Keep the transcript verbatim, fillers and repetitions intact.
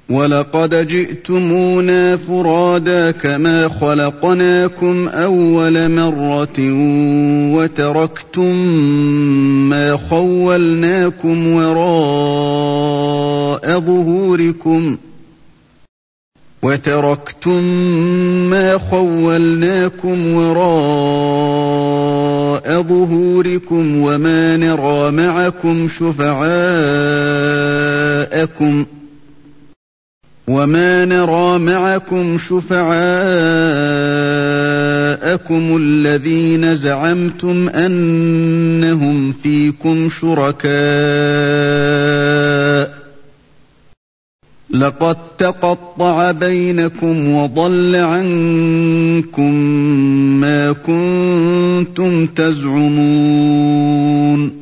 وَلَقَدْ جِئْتُمُونَا فُرَادَى كَمَا خَلَقْنَاكُمْ أَوَّلَ مَرَّةٍ وَتَرَكْتُم مَّا خَوَّلْنَاكُمْ وَرَاءَ ظُهُورِكُمْ وَتَرَكْتُم مَّا خَوَّلْنَاكُمْ وَرَاءَ ظُهُورِكُمْ وَمَا نَرَىٰ مَعَكُمْ شُفَعَاءَكُمْ وَمَا نَرَىٰ مَعَكُمْ شُفَعَاءَكُمُ الَّذِينَ زَعَمْتُمْ أَنَّهُمْ فِيكُمْ شُرَكَاءُ لَقَد تَّقَطَّعَ بَيْنَكُمْ وَضَلَّ عَنكُم مَّا كُنتُمْ تَزْعُمُونَ